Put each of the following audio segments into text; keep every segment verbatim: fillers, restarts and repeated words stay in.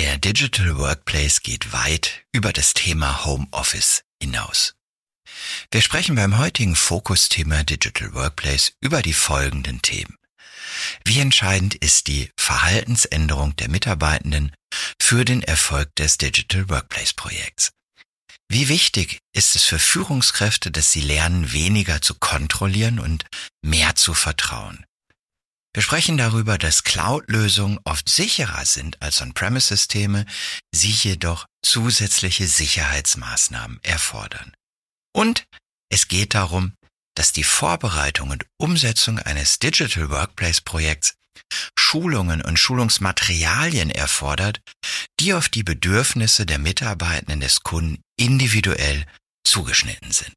Der Digital Workplace geht weit über das Thema Homeoffice hinaus. Wir sprechen beim heutigen Fokusthema Digital Workplace über die folgenden Themen. Wie entscheidend ist die Verhaltensänderung der Mitarbeitenden für den Erfolg des Digital Workplace Projekts? Wie wichtig ist es für Führungskräfte, dass sie lernen, weniger zu kontrollieren und mehr zu vertrauen? Wir sprechen darüber, dass Cloud-Lösungen oft sicherer sind als On-Premise-Systeme, sie jedoch zusätzliche Sicherheitsmaßnahmen erfordern. Und es geht darum, dass die Vorbereitung und Umsetzung eines Digital Workplace-Projekts Schulungen und Schulungsmaterialien erfordert, die auf die Bedürfnisse der Mitarbeitenden des Kunden individuell zugeschnitten sind.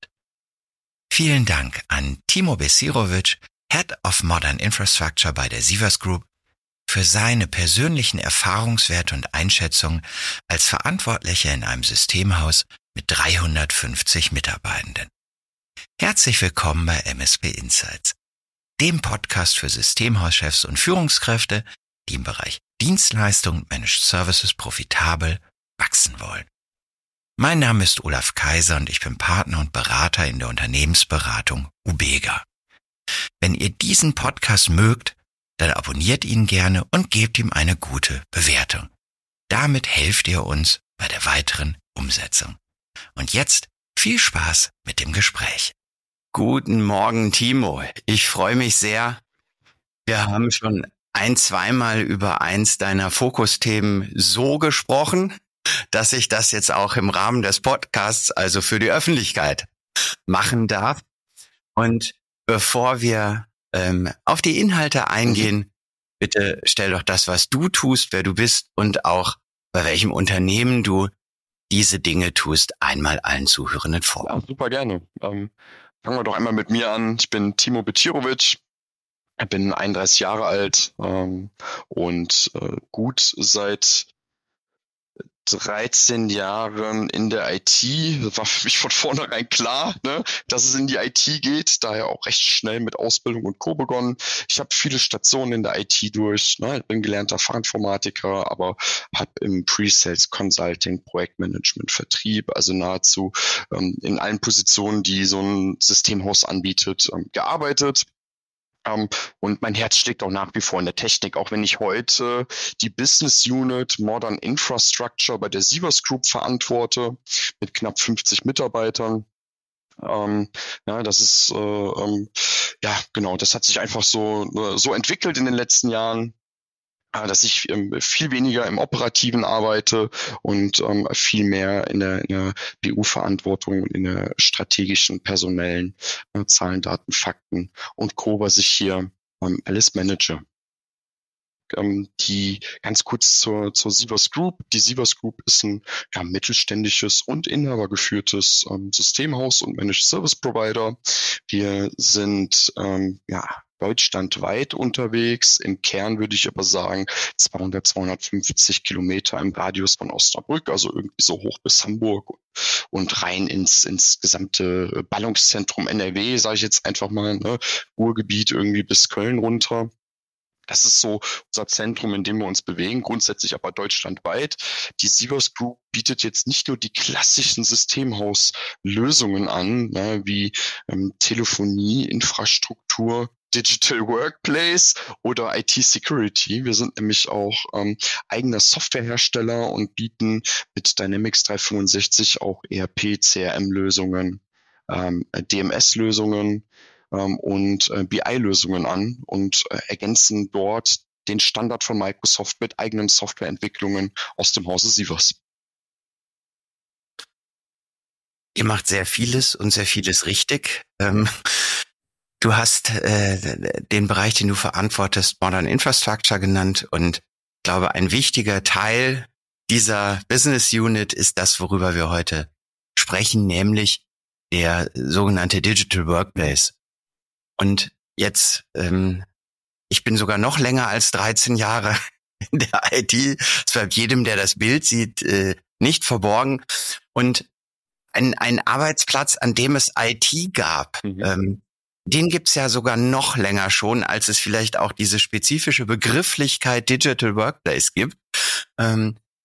Vielen Dank an Timo Besirovic, Head of Modern Infrastructure bei der Sivers Group, für seine persönlichen Erfahrungswerte und Einschätzungen als Verantwortlicher in einem Systemhaus mit dreihundertfünfzig Mitarbeitenden. Herzlich willkommen bei M S P Insights, dem Podcast für Systemhauschefs und Führungskräfte, die im Bereich Dienstleistung und Managed Services profitabel wachsen wollen. Mein Name ist Olaf Kaiser und ich bin Partner und Berater in der Unternehmensberatung Ubega. Wenn ihr diesen Podcast mögt, dann abonniert ihn gerne und gebt ihm eine gute Bewertung. Damit helft ihr uns bei der weiteren Umsetzung. Und jetzt viel Spaß mit dem Gespräch. Guten Morgen, Timo. Ich freue mich sehr. Wir haben schon ein-, zweimal über eins deiner Fokusthemen so gesprochen, dass ich das jetzt auch im Rahmen des Podcasts, also für die Öffentlichkeit, machen darf. Und bevor wir ähm, auf die Inhalte eingehen, bitte stell doch das, was du tust, wer du bist und auch bei welchem Unternehmen du diese Dinge tust, einmal allen Zuhörenden vor. Ja, super gerne. Ähm, fangen wir doch einmal mit mir an. Ich bin Timo Besirovic, bin einunddreißig Jahre alt ähm, und äh, gut seit dreizehn Jahren in der I T. Das war für mich von vornherein klar, ne, dass es in die I T geht. Daher auch recht schnell mit Ausbildung und Co. begonnen. Ich habe viele Stationen in der I T durch. Ne, ich bin gelernter Fachinformatiker, aber habe im Pre-Sales, Consulting, Projektmanagement, Vertrieb, also nahezu ähm, in allen Positionen, die so ein Systemhaus anbietet, ähm, gearbeitet. Um, und mein Herz schlägt auch nach wie vor in der Technik, auch wenn ich heute die Business Unit Modern Infrastructure bei der Sivers Group verantworte, mit knapp fünfzig Mitarbeitern. Um, ja, das ist, äh, um, ja, genau, das hat sich einfach so, so entwickelt in den letzten Jahren, dass ich ähm, viel weniger im Operativen arbeite und ähm, viel mehr in der, in der B U-Verantwortung und in der strategischen, personellen äh, Zahlen, Daten, Fakten und Co., was ich hier ähm, alles manage. Ähm, die ganz kurz zur, zur Sivers Group. Die Sivers Group ist ein ja, mittelständisches und inhabergeführtes ähm, Systemhaus und Managed Service Provider. Wir sind ähm, ja deutschlandweit unterwegs. Im Kern würde ich aber sagen zweihundert, zweihundertfünfzig Kilometer im Radius von Osnabrück, also irgendwie so hoch bis Hamburg und rein ins ins gesamte Ballungszentrum N R W, sage ich jetzt einfach mal, ne, Ruhrgebiet irgendwie bis Köln runter. Das ist so unser Zentrum, in dem wir uns bewegen, grundsätzlich aber deutschlandweit. Die Sivers Group bietet jetzt nicht nur die klassischen Systemhauslösungen an, ne, wie ähm, Telefonie, Infrastruktur, Digital Workplace oder I T Security. Wir sind nämlich auch ähm, eigener Softwarehersteller und bieten mit Dynamics dreihundertfünfundsechzig auch E R P, C R M-Lösungen, ähm, D M S-Lösungen ähm, und äh, B I-Lösungen an und äh, ergänzen dort den Standard von Microsoft mit eigenen Softwareentwicklungen aus dem Hause Sivers. Ihr macht sehr vieles und sehr vieles richtig. Ähm Du hast äh, den Bereich, den du verantwortest, Modern Infrastructure genannt und ich glaube, ein wichtiger Teil dieser Business Unit ist das, worüber wir heute sprechen, nämlich der sogenannte Digital Workplace. Und jetzt, ähm, ich bin sogar noch länger als dreizehn Jahre in der I T, das bleibt jedem, der das Bild sieht, äh, nicht verborgen. Und ein, ein Arbeitsplatz, an dem es I T gab, mhm. ähm, den gibt's ja sogar noch länger schon, als es vielleicht auch diese spezifische Begrifflichkeit Digital Workplace gibt. Ähm,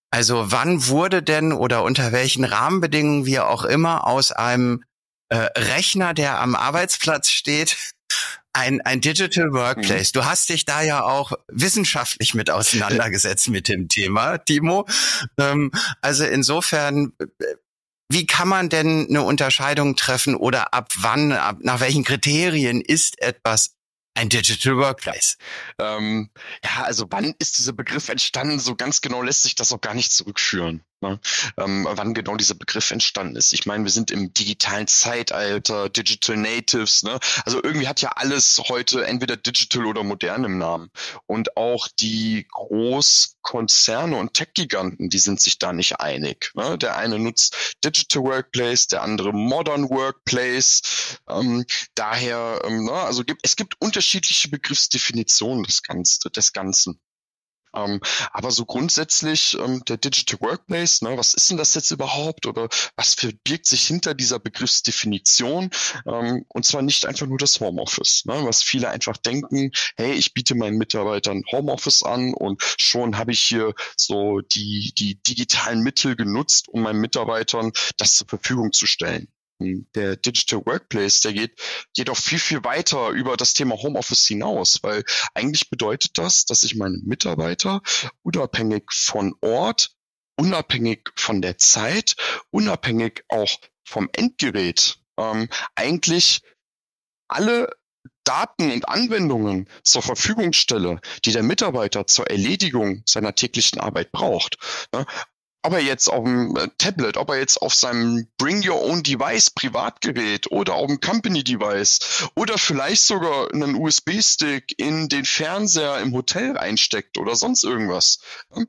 Also wann wurde denn oder unter welchen Rahmenbedingungen wir auch immer aus einem äh, Rechner, der am Arbeitsplatz steht, ein, ein Digital Workplace? Mhm. Du hast dich da ja auch wissenschaftlich mit auseinandergesetzt mit dem Thema, Timo. Ähm, also insofern, wie kann man denn eine Unterscheidung treffen oder ab wann, ab, nach welchen Kriterien ist etwas ein Digital Workplace? Ähm, ja, also wann ist dieser Begriff entstanden? So ganz genau lässt sich das auch gar nicht zurückführen, ne? Ähm, wann genau dieser Begriff entstanden ist. Ich meine, wir sind im digitalen Zeitalter, Digital Natives, ne? Also irgendwie hat ja alles heute entweder digital oder modern im Namen. Und auch die Großkonzerne und Tech-Giganten, die sind sich da nicht einig, ne? Der eine nutzt Digital Workplace, der andere Modern Workplace. Ähm, daher, ähm, ne? Also gibt, es gibt unterschiedliche Begriffsdefinitionen des, Ganz, des Ganzen. Ähm, aber so grundsätzlich ähm, der Digital Workplace, ne, was ist denn das jetzt überhaupt oder was verbirgt sich hinter dieser Begriffsdefinition? Ähm, und zwar nicht einfach nur das Homeoffice, ne, was viele einfach denken, hey, ich biete meinen Mitarbeitern Homeoffice an und schon habe ich hier so die, die digitalen Mittel genutzt, um meinen Mitarbeitern das zur Verfügung zu stellen. Der Digital Workplace, der geht, geht auch viel, viel weiter über das Thema Homeoffice hinaus, weil eigentlich bedeutet das, dass ich meine Mitarbeiter unabhängig von Ort, unabhängig von der Zeit, unabhängig auch vom Endgerät, ähm, eigentlich alle Daten und Anwendungen zur Verfügung stelle, die der Mitarbeiter zur Erledigung seiner täglichen Arbeit braucht. Ne? Ob er jetzt auf dem Tablet, ob er jetzt auf seinem Bring Your Own Device Privatgerät oder auf dem Company Device oder vielleicht sogar einen U S B-Stick in den Fernseher im Hotel reinsteckt oder sonst irgendwas.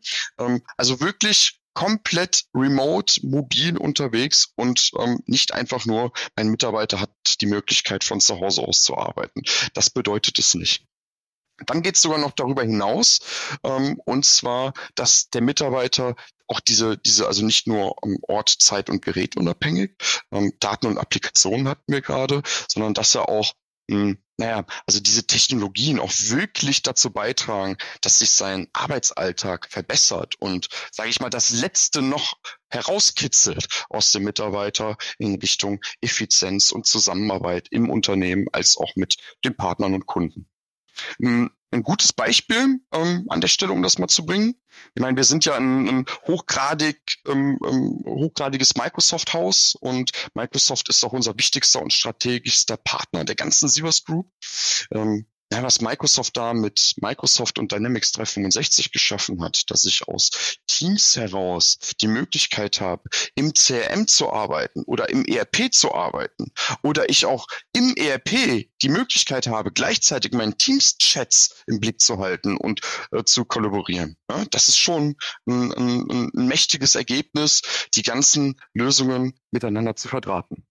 Also wirklich komplett remote, mobil unterwegs und ähm, nicht einfach nur, mein Mitarbeiter hat die Möglichkeit von zu Hause aus zu arbeiten. Das bedeutet es nicht. Dann geht es sogar noch darüber hinaus, ähm, und zwar, dass der Mitarbeiter auch diese, diese, also nicht nur um, Ort, Zeit und Gerät unabhängig, ähm, Daten und Applikationen hatten wir gerade, sondern dass er auch, mh, naja, also diese Technologien auch wirklich dazu beitragen, dass sich sein Arbeitsalltag verbessert und, sage ich mal, das Letzte noch herauskitzelt aus dem Mitarbeiter in Richtung Effizienz und Zusammenarbeit im Unternehmen als auch mit den Partnern und Kunden. Ein gutes Beispiel ähm, an der Stelle, um das mal zu bringen. Ich meine, wir sind ja ein, ein hochgradig, ähm, ähm, hochgradiges Microsoft-Haus und Microsoft ist auch unser wichtigster und strategischster Partner der ganzen Sivers Group. Ähm, ja, was Microsoft da mit Microsoft und Dynamics dreihundertfünfundsechzig geschaffen hat, dass ich aus Teams heraus die Möglichkeit habe, im C R M zu arbeiten oder im E R P zu arbeiten oder ich auch im E R P die Möglichkeit habe, gleichzeitig meinen Teams-Chats im Blick zu halten und äh, zu kollaborieren. Ja, das ist schon ein, ein, ein mächtiges Ergebnis, die ganzen Lösungen miteinander zu verdrahten.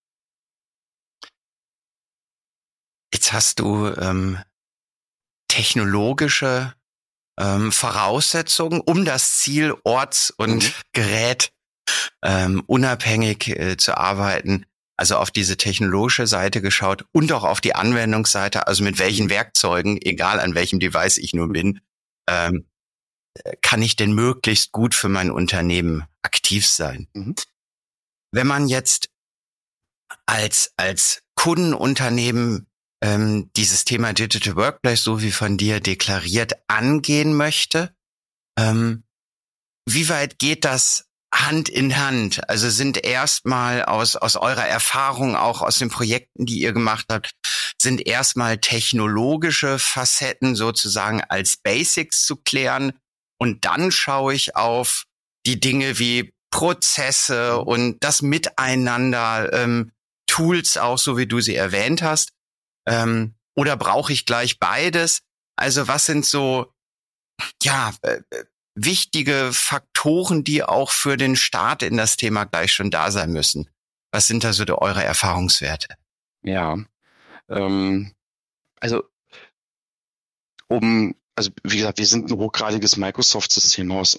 Jetzt hast du ähm, technologische ähm, Voraussetzungen, um das Ziel Orts- und mhm. Gerät ähm, unabhängig äh, zu arbeiten, also auf diese technologische Seite geschaut und auch auf die Anwendungsseite, also mit welchen Werkzeugen, egal an welchem Device ich nur bin, ähm, kann ich denn möglichst gut für mein Unternehmen aktiv sein. Mhm. Wenn man jetzt als als Kundenunternehmen ähm, dieses Thema Digital Workplace, so wie von dir deklariert, angehen möchte, ähm, wie weit geht das Hand in Hand? Also sind erstmal aus aus eurer Erfahrung, auch aus den Projekten, die ihr gemacht habt, sind erstmal technologische Facetten sozusagen als Basics zu klären und dann schaue ich auf die Dinge wie Prozesse und das Miteinander, ähm, Tools auch, so wie du sie erwähnt hast. Ähm, oder brauche ich gleich beides? Also was sind so, ja, äh, wichtige Faktoren, die auch für den Start in das Thema gleich schon da sein müssen? Was sind da so die, eure Erfahrungswerte? Ja, ähm, also um, also wie gesagt, wir sind ein hochgradiges Microsoft-Systemhaus und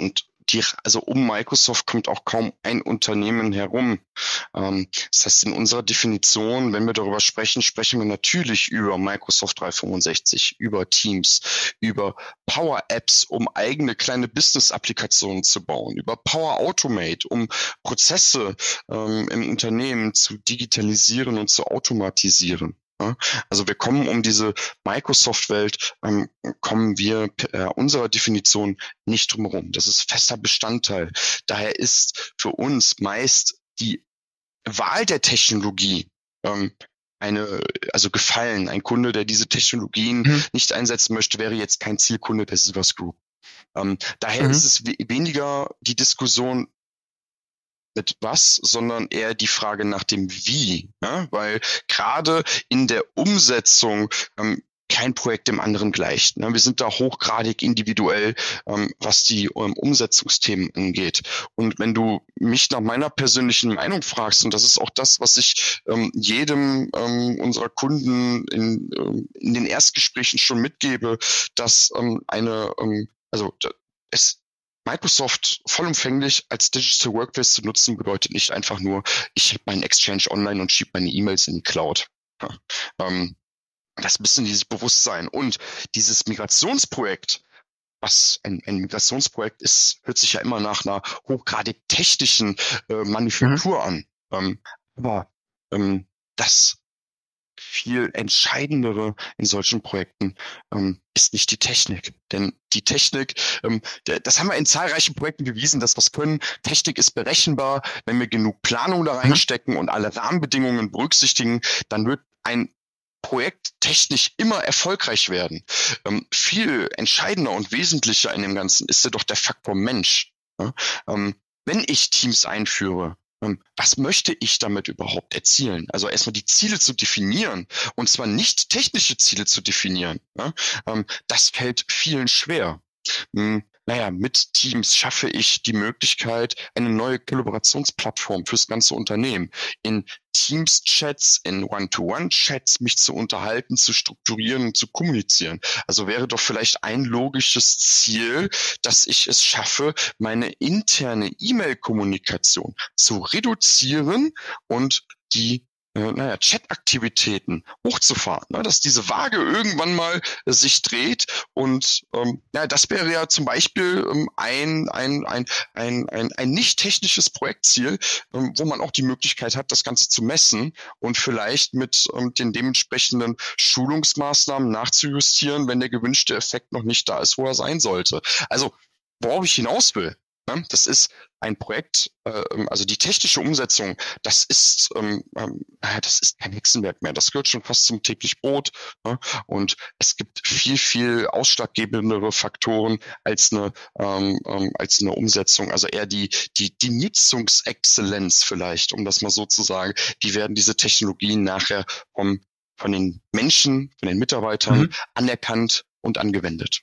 die, also um Microsoft kommt auch kaum ein Unternehmen herum. Ähm, das heißt, in unserer Definition, wenn wir darüber sprechen, sprechen wir natürlich über Microsoft dreihundertfünfundsechzig, über Teams, über Power Apps, um eigene kleine Business-Applikationen zu bauen, über Power Automate, um Prozesse ähm, im Unternehmen zu digitalisieren und zu automatisieren. Ja? Also wir kommen um diese Microsoft-Welt, ähm, kommen wir äh, unserer Definition nicht drumherum. Das ist fester Bestandteil. Daher ist für uns meist die Wahl der Technologie ähm, eine, also gefallen. Ein Kunde, der diese Technologien mhm. nicht einsetzen möchte, wäre jetzt kein Zielkunde der Sivers Group. Ähm, daher mhm. ist es we- weniger die Diskussion mit was, sondern eher die Frage nach dem Wie. Ja? Weil gerade in der Umsetzung ähm, kein Projekt dem anderen gleicht. Ne? Wir sind da hochgradig individuell, ähm, was die ähm, Umsetzungsthemen angeht. Und wenn du mich nach meiner persönlichen Meinung fragst, und das ist auch das, was ich ähm, jedem ähm, unserer Kunden in, ähm, in den Erstgesprächen schon mitgebe, dass ähm, eine, ähm, also es Microsoft vollumfänglich als Digital Workplace zu nutzen, bedeutet nicht einfach nur, ich habe meinen Exchange online und schiebe meine E-Mails in die Cloud. Ja, ähm, das müssen die sich bewusst sein. Und dieses Migrationsprojekt, was ein, ein Migrationsprojekt ist, hört sich ja immer nach einer hochgradig technischen äh, Manufaktur mhm. an. Ähm, aber ähm, das viel Entscheidendere in solchen Projekten ähm, ist nicht die Technik. Denn die Technik, ähm, der, das haben wir in zahlreichen Projekten bewiesen, dass wir es können. Technik ist berechenbar. Wenn wir genug Planung da reinstecken mhm. und alle Rahmenbedingungen berücksichtigen, dann wird ein Projekt technisch immer erfolgreich werden. Ähm, viel entscheidender und wesentlicher in dem Ganzen ist ja doch der Faktor Mensch. Ja? Ähm, wenn ich Teams einführe, ähm, was möchte ich damit überhaupt erzielen? Also erstmal die Ziele zu definieren, und zwar nicht technische Ziele zu definieren. Ja? Ähm, das fällt vielen schwer. Hm, naja, mit Teams schaffe ich die Möglichkeit, eine neue Kollaborationsplattform fürs ganze Unternehmen. In Teams-Chats, in One-to-One-Chats mich zu unterhalten, zu strukturieren und zu kommunizieren. Also wäre doch vielleicht ein logisches Ziel, dass ich es schaffe, meine interne E-Mail-Kommunikation zu reduzieren und die äh, naja, Chat-Aktivitäten hochzufahren, ne? Dass diese Waage irgendwann mal äh, sich dreht und ähm, ja, das wäre ja zum Beispiel ähm, ein, ein, ein, ein, ein, ein nicht technisches Projektziel, ähm, wo man auch die Möglichkeit hat, das Ganze zu messen und vielleicht mit ähm, den dementsprechenden Schulungsmaßnahmen nachzujustieren, wenn der gewünschte Effekt noch nicht da ist, wo er sein sollte. Also, worauf ich hinaus will, ne? Das ist ein Projekt, äh, also die technische Umsetzung, das ist, ähm, ähm, das ist kein Hexenwerk mehr. Das gehört schon fast zum täglich Brot. Ne? Und es gibt viel, viel ausschlaggebendere Faktoren als eine, ähm, ähm, als eine Umsetzung. Also eher die, die, die Nutzungsexzellenz vielleicht, um das mal so zu sagen. Die werden diese Technologien nachher vom, von den Menschen, von den Mitarbeitern mhm. anerkannt und angewendet.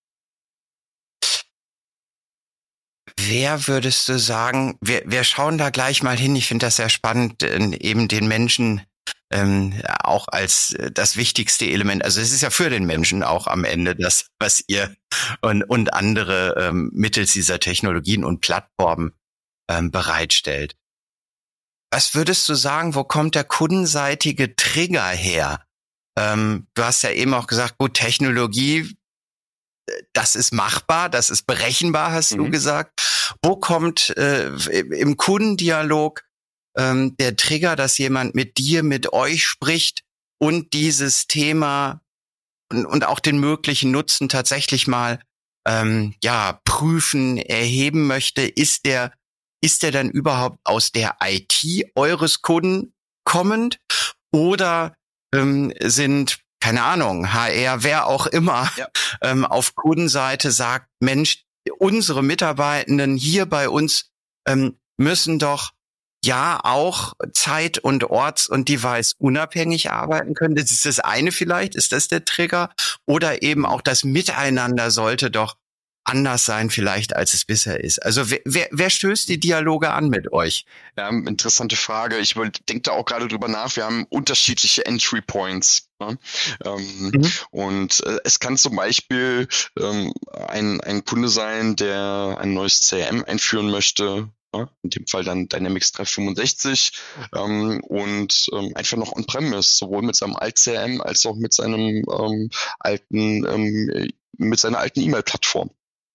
Wer würdest du sagen, wir, wir schauen da gleich mal hin, ich finde das sehr spannend, eben den Menschen ähm, auch als das wichtigste Element, also es ist ja für den Menschen auch am Ende das, was ihr und, und andere ähm, mittels dieser Technologien und Plattformen ähm, bereitstellt. Was würdest du sagen, wo kommt der kundenseitige Trigger her? Ähm, du hast ja eben auch gesagt, gut, Technologie, das ist machbar, das ist berechenbar, hast mhm. du gesagt. Wo kommt äh, im Kundendialog ähm, der Trigger, dass jemand mit dir, mit euch spricht und dieses Thema und, und auch den möglichen Nutzen tatsächlich mal ähm, ja prüfen, erheben möchte? Ist der ist der dann überhaupt aus der I T eures Kunden kommend oder ähm, sind keine Ahnung, H R, wer auch immer, ja. ähm, auf Kundenseite sagt, Mensch, unsere Mitarbeitenden hier bei uns ähm, müssen doch ja auch zeit- und orts- und device unabhängig arbeiten können. Das ist das eine vielleicht, ist das der Trigger? Oder eben auch das Miteinander sollte doch anders sein vielleicht, als es bisher ist? Also wer, wer, wer stößt die Dialoge an mit euch? Ja, interessante Frage. Ich denke da auch gerade drüber nach. Wir haben unterschiedliche Entry Points. Ne? Ähm, mhm. Und äh, es kann zum Beispiel ähm, ein, ein Kunde sein, der ein neues C R M einführen möchte. Ja, in dem Fall dann Dynamics dreihundertfünfundsechzig ähm, und ähm, einfach noch on-prem ist, sowohl mit seinem Alt-C R M als auch mit seinem ähm, alten, ähm, mit seiner alten E-Mail-Plattform.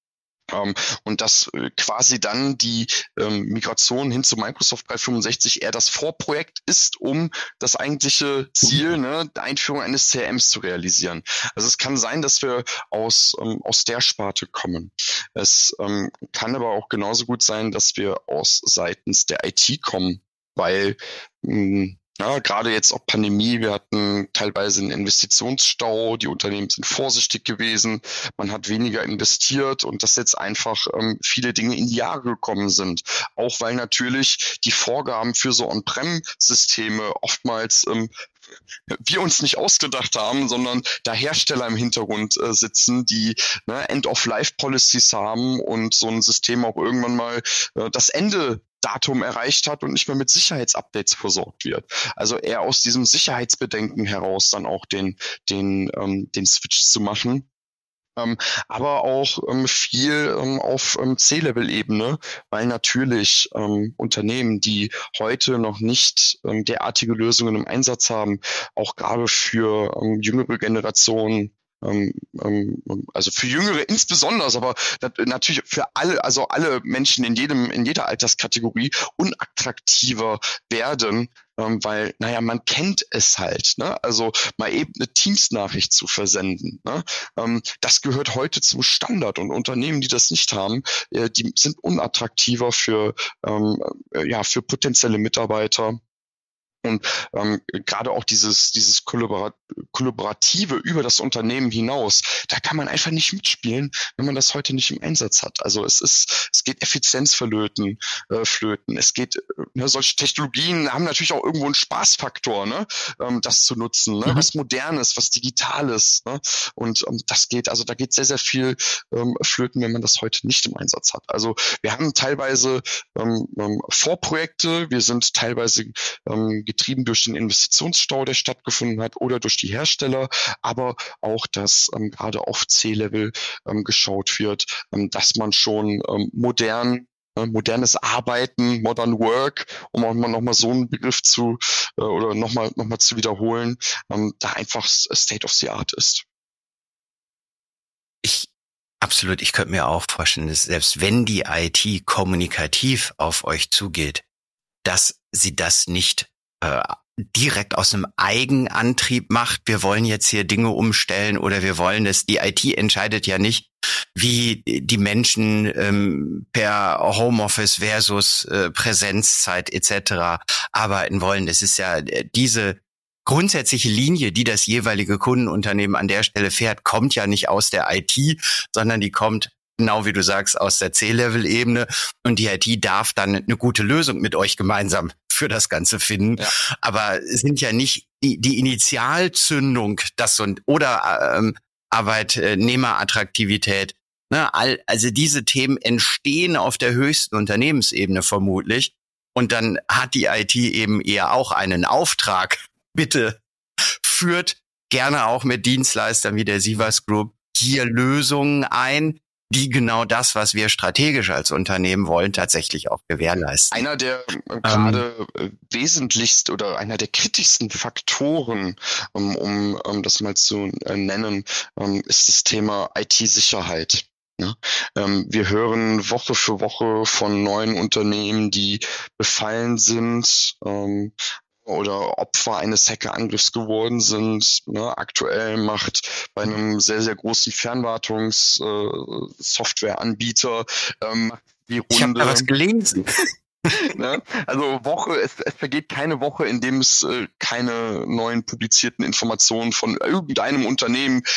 Um, und dass äh, quasi dann die ähm, Migration hin zu Microsoft dreihundertfünfundsechzig eher das Vorprojekt ist, um das eigentliche Ziel, ne, der Einführung eines C R Ms zu realisieren. Also es kann sein, dass wir aus ähm, aus der Sparte kommen. Es ähm, kann aber auch genauso gut sein, dass wir aus seitens der I T kommen, weil mh, ja, gerade jetzt auch Pandemie, wir hatten teilweise einen Investitionsstau, die Unternehmen sind vorsichtig gewesen, man hat weniger investiert und dass jetzt einfach ähm, viele Dinge in die Jahre gekommen sind. Auch weil natürlich die Vorgaben für so On-Prem-Systeme oftmals ähm, wir uns nicht ausgedacht haben, sondern da Hersteller im Hintergrund äh, sitzen, die ne, End-of-Life-Policies haben und so ein System auch irgendwann mal äh, das Ende Datum erreicht hat und nicht mehr mit Sicherheitsupdates versorgt wird. Also eher aus diesem Sicherheitsbedenken heraus dann auch den den ähm, den Switch zu machen. Ähm, aber auch ähm, viel ähm, auf ähm, C-Level-Ebene, weil natürlich ähm, Unternehmen, die heute noch nicht ähm, derartige Lösungen im Einsatz haben, auch gerade für ähm, jüngere Generationen, ähm, ähm, also für Jüngere insbesondere, aber natürlich für alle, also alle Menschen in jedem, in jeder Alterskategorie unattraktiver werden, ähm, weil, naja, man kennt es halt, ne? Also mal eben eine Teams-Nachricht zu versenden, ne? Ähm, das gehört heute zum Standard und Unternehmen, die das nicht haben, äh, die sind unattraktiver für, ähm, äh, ja, für potenzielle Mitarbeiter. Und ähm, gerade auch dieses dieses Kollaborat- Kollaborative über das Unternehmen hinaus, da kann man einfach nicht mitspielen, wenn man das heute nicht im Einsatz hat. Also es ist, es geht Effizienz verlöten, äh, flöten. Es geht, ne, solche Technologien haben natürlich auch irgendwo einen Spaßfaktor, ne, ähm, das zu nutzen, ne, mhm. was Modernes, was Digitales, ne, und ähm, das geht, also da geht sehr sehr viel ähm, flöten, wenn man das heute nicht im Einsatz hat. Also wir haben teilweise ähm, ähm, Vorprojekte, wir sind teilweise ähm, getrieben durch den Investitionsstau, der stattgefunden hat, oder durch die Hersteller, aber auch, dass ähm, gerade auf C-Level ähm, geschaut wird, ähm, dass man schon ähm, modern, äh, modernes Arbeiten, Modern Work, um auch mal nochmal so einen Begriff zu äh, oder nochmal noch mal zu wiederholen, ähm, da einfach State of the Art ist. Ich absolut, ich könnte mir auch vorstellen, dass selbst wenn die I T kommunikativ auf euch zugeht, dass sie das nicht direkt aus einem Eigenantrieb macht, wir wollen jetzt hier Dinge umstellen oder wir wollen das, die I T entscheidet ja nicht, wie die Menschen ähm, per Homeoffice versus äh, Präsenzzeit et cetera arbeiten wollen. Das ist ja diese grundsätzliche Linie, die das jeweilige Kundenunternehmen an der Stelle fährt, kommt ja nicht aus der I T, sondern die kommt, genau wie du sagst, aus der C-Level-Ebene, und die I T darf dann eine gute Lösung mit euch gemeinsam für das Ganze finden. Ja. Aber es sind ja nicht die, die Initialzündung, das und oder ähm, Arbeitnehmerattraktivität. Ne, all, also diese Themen entstehen auf der höchsten Unternehmensebene vermutlich. Und dann hat die I T eben eher auch einen Auftrag. Bitte führt gerne auch mit Dienstleistern wie der Sivas Group hier Lösungen ein, die genau das, was wir strategisch als Unternehmen wollen, tatsächlich auch gewährleisten. Einer der äh, gerade ähm, wesentlichsten oder einer der kritischsten Faktoren, um, um, um das mal zu äh, nennen, ähm, ist das Thema I T-Sicherheit. Ja, ähm, wir hören Woche für Woche von neuen Unternehmen, die befallen sind, ähm, oder Opfer eines Hackerangriffs geworden sind. Ne? Aktuell macht bei einem sehr, sehr großen Fernwartungs-Softwareanbieter äh, ähm, die Runde. Ich habe da was gelesen. Ne? Also Woche, es, es vergeht keine Woche, in dem es äh, keine neuen publizierten Informationen von irgendeinem Unternehmen, äh,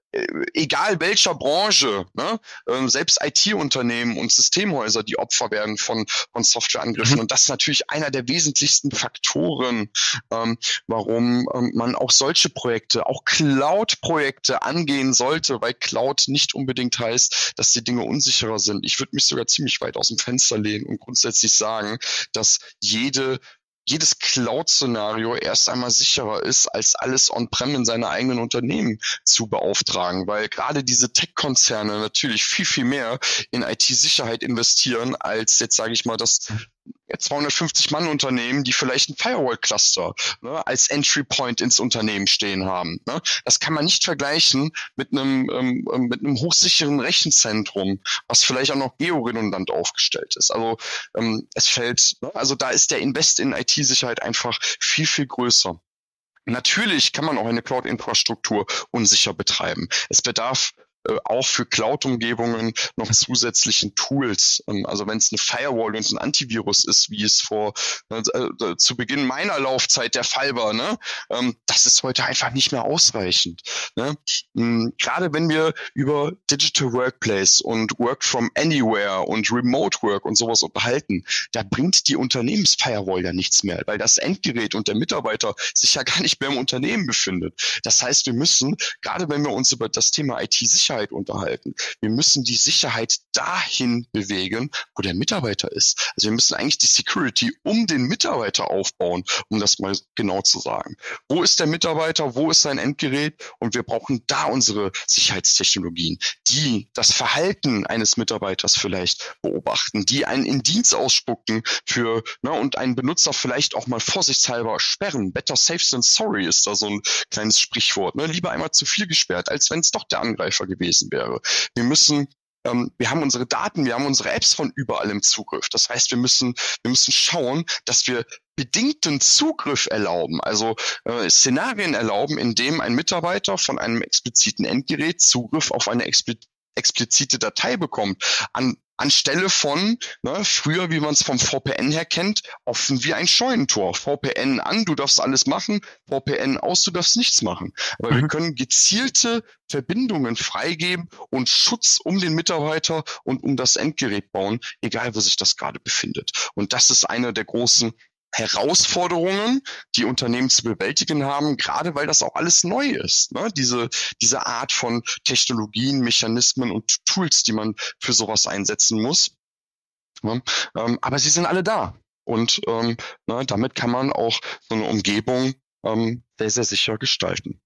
egal welcher Branche, ne, selbst I T-Unternehmen und Systemhäuser, die Opfer werden von, von Softwareangriffen. Mhm. Und das ist natürlich einer der wesentlichsten Faktoren, ähm, warum ähm, man auch solche Projekte, auch Cloud-Projekte angehen sollte, weil Cloud nicht unbedingt heißt, dass die Dinge unsicherer sind. Ich würde mich sogar ziemlich weit aus dem Fenster lehnen und grundsätzlich sagen, dass jede jedes Cloud-Szenario erst einmal sicherer ist, als alles on-prem in seine eigenen Unternehmen zu beauftragen, weil gerade diese Tech-Konzerne natürlich viel, viel mehr in I T-Sicherheit investieren, als jetzt sage ich mal das zweihundertfünfzig Mann Unternehmen, die vielleicht ein Firewall-Cluster, ne, als Entry-Point ins Unternehmen stehen haben. Ne. Das kann man nicht vergleichen mit einem ähm, mit einem hochsicheren Rechenzentrum, was vielleicht auch noch georedundant aufgestellt ist. Also ähm, es fällt, ne, also da ist der Invest in I T-Sicherheit einfach viel, viel größer. Natürlich kann man auch eine Cloud-Infrastruktur unsicher betreiben. Es bedarf auch für Cloud-Umgebungen noch zusätzlichen Tools. Also wenn es eine Firewall und ein Antivirus ist, wie es vor äh, zu Beginn meiner Laufzeit der Fall war, ne, ähm, das ist heute einfach nicht mehr ausreichend. Ne? Ähm, gerade wenn wir über Digital Workplace und Work from Anywhere und Remote Work und sowas unterhalten, da bringt die Unternehmensfirewall ja nichts mehr, weil das Endgerät und der Mitarbeiter sich ja gar nicht mehr im Unternehmen befindet. Das heißt, wir müssen, gerade wenn wir uns über das Thema I T-Sicherheit unterhalten. Wir müssen die Sicherheit dahin bewegen, wo der Mitarbeiter ist. Also wir müssen eigentlich die Security um den Mitarbeiter aufbauen, um das mal genau zu sagen. Wo ist der Mitarbeiter? Wo ist sein Endgerät? Und wir brauchen da unsere Sicherheitstechnologien, die das Verhalten eines Mitarbeiters vielleicht beobachten, die einen Indienst ausspucken für, ne, und einen Benutzer vielleicht auch mal vorsichtshalber sperren. Better safe than sorry ist da so ein kleines Sprichwort. Ne? Lieber einmal zu viel gesperrt, als wenn es doch der Angreifer gewesen wäre. Wir müssen, ähm, wir haben unsere Daten, wir haben unsere Apps von überall im Zugriff. Das heißt, wir müssen, wir müssen schauen, dass wir bedingten Zugriff erlauben, also äh, Szenarien erlauben, in dem ein Mitarbeiter von einem expliziten Endgerät Zugriff auf eine expli- explizite Datei bekommt. An Anstelle von, ne, früher, wie man es vom V P N her kennt, offen wie ein Scheunentor. V P N an, du darfst alles machen, V P N aus, du darfst nichts machen. Aber mhm. wir können gezielte Verbindungen freigeben und Schutz um den Mitarbeiter und um das Endgerät bauen, egal wo sich das gerade befindet. Und das ist eine der großen Herausforderungen, die Unternehmen zu bewältigen haben, gerade weil das auch alles neu ist. Ne? Diese, diese Art von Technologien, Mechanismen und Tools, die man für sowas einsetzen muss. Ne? Ähm, aber sie sind alle da. Und ähm, ne, damit kann man auch so eine Umgebung ähm, sehr, sehr sicher gestalten.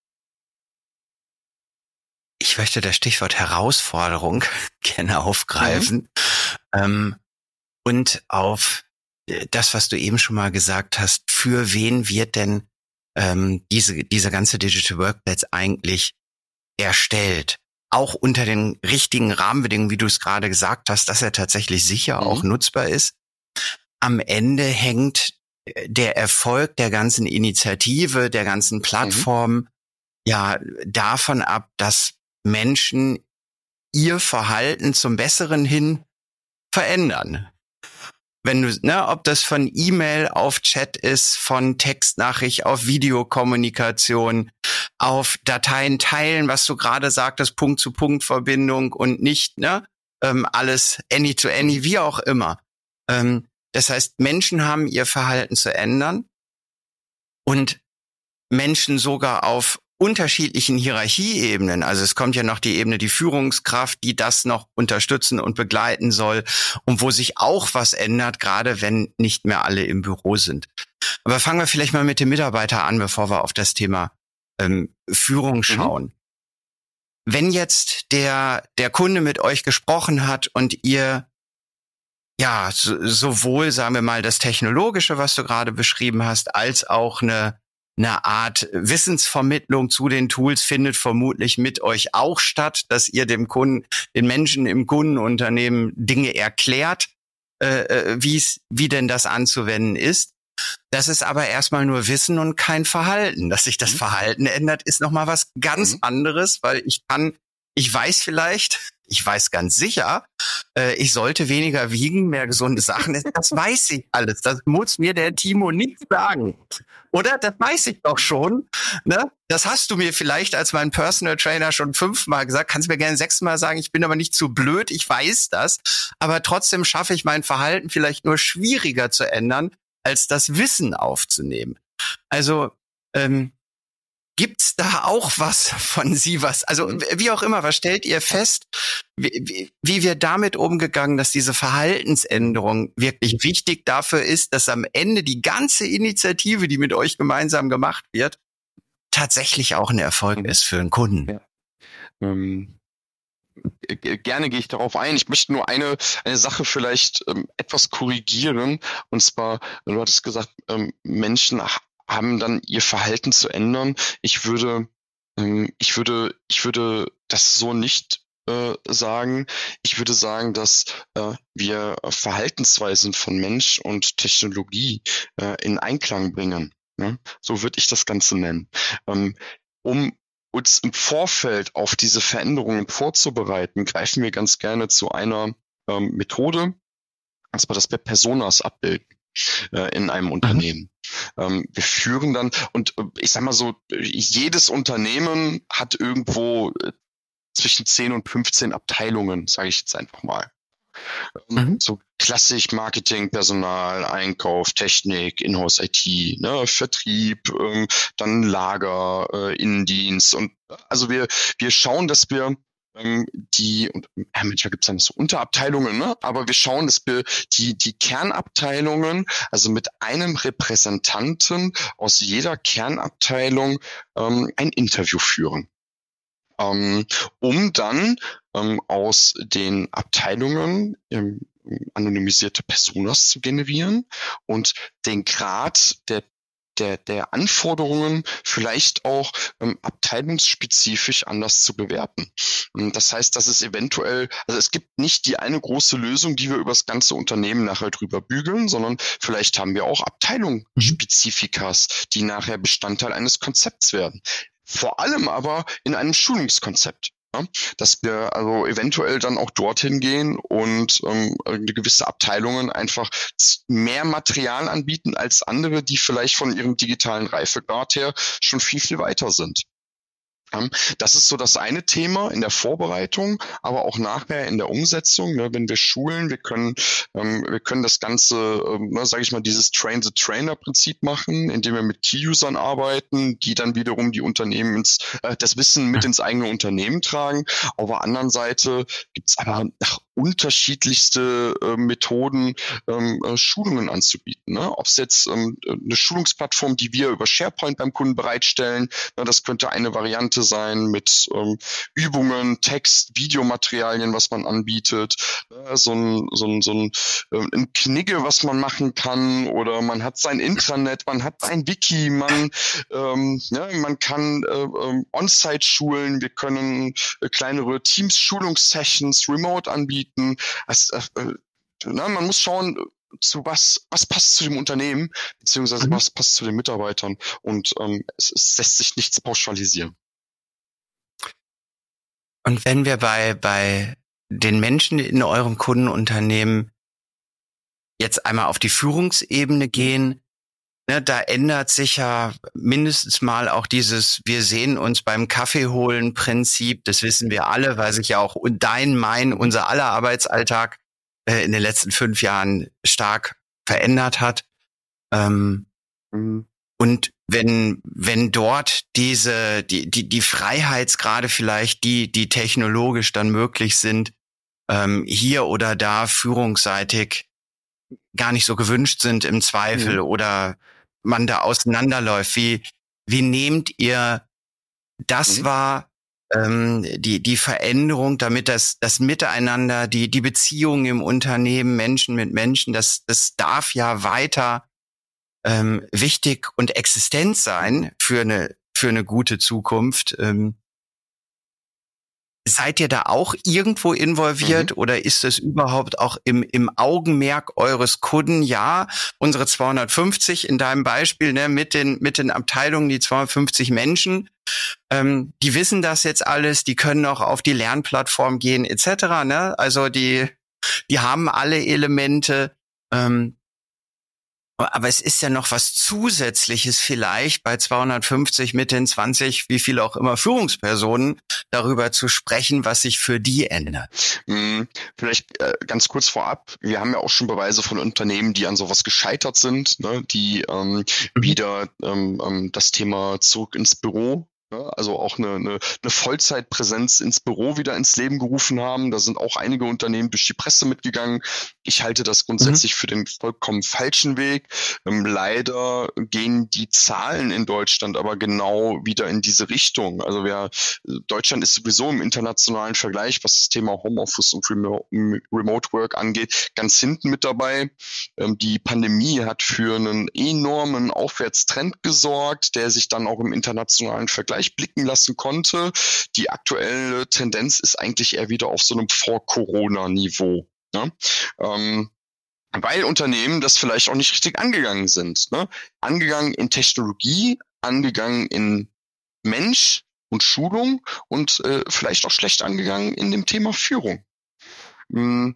Ich möchte das Stichwort Herausforderung gerne aufgreifen mhm. ähm, und auf das, was du eben schon mal gesagt hast, für wen wird denn ähm, diese diese ganze Digital Workplace eigentlich erstellt? Auch unter den richtigen Rahmenbedingungen, wie du es gerade gesagt hast, dass er tatsächlich sicher mhm. auch nutzbar ist. Am Ende hängt der Erfolg der ganzen Initiative, der ganzen Plattform mhm. ja davon ab, dass Menschen ihr Verhalten zum Besseren hin verändern. Wenn du, ne, ob das von E-Mail auf Chat ist, von Textnachricht auf Videokommunikation, auf Dateien teilen, was du gerade sagtest, Punkt-zu-Punkt-Verbindung und nicht, ne, ähm, alles Any-to-Any, wie auch immer. Ähm, das heißt, Menschen haben ihr Verhalten zu ändern und Menschen sogar auf unterschiedlichen Hierarchieebenen. Also es kommt ja noch die Ebene, die Führungskraft, die das noch unterstützen und begleiten soll und wo sich auch was ändert, gerade wenn nicht mehr alle im Büro sind. Aber fangen wir vielleicht mal mit dem Mitarbeiter an, bevor wir auf das Thema ähm, Führung schauen. Mhm. Wenn jetzt der der Kunde mit euch gesprochen hat und ihr ja so, sowohl, sagen wir mal, das Technologische, was du gerade beschrieben hast, als auch eine eine Art Wissensvermittlung zu den Tools findet vermutlich mit euch auch statt, dass ihr dem Kunden, den Menschen im Kundenunternehmen Dinge erklärt, äh, wie es, wie denn das anzuwenden ist. Das ist aber erstmal nur Wissen und kein Verhalten. Dass sich das Verhalten ändert, ist nochmal was ganz anderes, weil ich kann, ich weiß vielleicht, ich weiß ganz sicher, äh, ich sollte weniger wiegen, mehr gesunde Sachen essen. Das weiß ich alles. Das muss mir der Timo nicht sagen. Oder? Das weiß ich doch schon. Ne? Das hast du mir vielleicht als mein Personal Trainer schon fünfmal gesagt. Kannst mir gerne sechsmal sagen. Ich bin aber nicht zu blöd. Ich weiß das. Aber trotzdem schaffe ich mein Verhalten vielleicht nur schwieriger zu ändern, als das Wissen aufzunehmen. Also, ähm, gibt's da auch was von Sie was? Also wie auch immer, was stellt ihr fest, wie, wie wir damit umgegangen, dass diese Verhaltensänderung wirklich wichtig dafür ist, dass am Ende die ganze Initiative, die mit euch gemeinsam gemacht wird, tatsächlich auch ein Erfolg ist für einen Kunden? Ja. Ähm, gerne gehe ich darauf ein. Ich möchte nur eine eine Sache vielleicht ähm, etwas korrigieren. Und zwar, du hattest gesagt, ähm, Menschen haben dann ihr Verhalten zu ändern. Ich würde, ähm, ich würde, ich würde das so nicht äh, sagen. Ich würde sagen, dass äh, wir Verhaltensweisen von Mensch und Technologie äh, in Einklang bringen. Ne? So würde ich das Ganze nennen. Ähm, um uns im Vorfeld auf diese Veränderungen vorzubereiten, greifen wir ganz gerne zu einer ähm, Methode, und zwar, dass wir Personas abbilden äh, in einem Unternehmen. Mhm. Ähm, wir führen dann, und äh, ich sag mal so, jedes Unternehmen hat irgendwo äh, zwischen zehn und fünfzehn Abteilungen, sage ich jetzt einfach mal. Mhm. So klassisch Marketing, Personal, Einkauf, Technik, Inhouse-I T, ne, Vertrieb, ähm, dann Lager, äh, Innendienst. Und also wir wir schauen, dass wir ähm, die, und ja, manchmal gibt es dann so Unterabteilungen, ne? Aber wir schauen, dass wir die die Kernabteilungen, also mit einem Repräsentanten aus jeder Kernabteilung ähm, ein Interview führen. Um, um dann um, aus den Abteilungen um, anonymisierte Personas zu generieren und den Grad der der der Anforderungen vielleicht auch um, abteilungsspezifisch anders zu bewerten. Und das heißt, dass es eventuell, also es gibt nicht die eine große Lösung, die wir über das ganze Unternehmen nachher drüber bügeln, sondern vielleicht haben wir auch Abteilungsspezifikas, die nachher Bestandteil eines Konzepts werden. Vor allem aber in einem Schulungskonzept, ja, dass wir also eventuell dann auch dorthin gehen und ähm, gewisse Abteilungen einfach mehr Material anbieten als andere, die vielleicht von ihrem digitalen Reifegrad her schon viel, viel weiter sind. Das ist so das eine Thema in der Vorbereitung, aber auch nachher in der Umsetzung. Ne, wenn wir schulen, wir können, ähm, wir können das Ganze, ähm, ne, sage ich mal, dieses Train-the-Trainer-Prinzip machen, indem wir mit Key-Usern arbeiten, die dann wiederum die Unternehmen ins, äh, das Wissen mit ins eigene Unternehmen tragen. Auf der anderen Seite gibt's aber ach, unterschiedlichste äh, Methoden, ähm, äh, Schulungen anzubieten. Ne? Ob es jetzt ähm, eine Schulungsplattform, die wir über SharePoint beim Kunden bereitstellen, ne, das könnte eine Variante sein mit ähm, Übungen, Text, Videomaterialien, was man anbietet, äh, so ein so ein so ein, äh, ein Knigge, was man machen kann, oder man hat sein Intranet, man hat ein Wiki, man ähm, ja, man kann äh, äh, On-Site-Schulen, wir können äh, kleinere Teams-Schulungssessions remote anbieten. Also, äh, na, man muss schauen, zu was was passt zu dem Unternehmen, beziehungsweise mhm. was passt zu den Mitarbeitern, und ähm, es, es lässt sich nichts pauschalisieren. Und wenn wir bei bei den Menschen in eurem Kundenunternehmen jetzt einmal auf die Führungsebene gehen, ne, da ändert sich ja mindestens mal auch dieses wir sehen uns beim Kaffee holen Prinzip, das wissen wir alle, weil sich ja auch dein, mein, unser aller Arbeitsalltag äh, in den letzten fünf Jahren stark verändert hat. Ähm, mhm. Und wenn wenn dort diese die die die Freiheitsgrade vielleicht, die die technologisch dann möglich sind, ähm, hier oder da führungsseitig gar nicht so gewünscht sind im Zweifel, mhm. oder man da auseinanderläuft, wie wie nehmt ihr das mhm. wahr, ähm, die die Veränderung, damit das das Miteinander, die die Beziehungen im Unternehmen, Menschen mit Menschen, das das darf ja weiter Ähm, wichtig und existent sein für eine für eine gute Zukunft. Ähm, Seid ihr da auch irgendwo involviert, mhm. oder ist es überhaupt auch im, im Augenmerk eures Kunden? Ja, unsere zweihundertfünfzig in deinem Beispiel, ne, mit den, mit den Abteilungen, die zweihundertfünfzig Menschen, ähm, die wissen das jetzt alles, die können auch auf die Lernplattform gehen, et cetera, ne? Also die, die haben alle Elemente, ähm, aber es ist ja noch was Zusätzliches vielleicht bei zweihundertfünfzig mit den zwanzig, wie viel auch immer, Führungspersonen, darüber zu sprechen, was sich für die ändert. Hm, vielleicht äh, ganz kurz vorab, wir haben ja auch schon Beweise von Unternehmen, die an sowas gescheitert sind, ne, die ähm, mhm. wieder ähm, ähm, das Thema zurück ins Büro, also auch eine, eine, eine Vollzeitpräsenz ins Büro wieder ins Leben gerufen haben. Da sind auch einige Unternehmen durch die Presse mitgegangen. Ich halte das grundsätzlich mhm. für den vollkommen falschen Weg. Ähm, leider gehen die Zahlen in Deutschland aber genau wieder in diese Richtung. Also wir, Deutschland ist sowieso im internationalen Vergleich, was das Thema Homeoffice und Remo- Remote Work angeht, ganz hinten mit dabei. Ähm, die Pandemie hat für einen enormen Aufwärtstrend gesorgt, der sich dann auch im internationalen Vergleich blicken lassen konnte. Die aktuelle Tendenz ist eigentlich eher wieder auf so einem Vor-Corona-Niveau. Ne? Ähm, weil Unternehmen das vielleicht auch nicht richtig angegangen sind. Ne? Angegangen in Technologie, angegangen in Mensch und Schulung und äh, vielleicht auch schlecht angegangen in dem Thema Führung. Hm.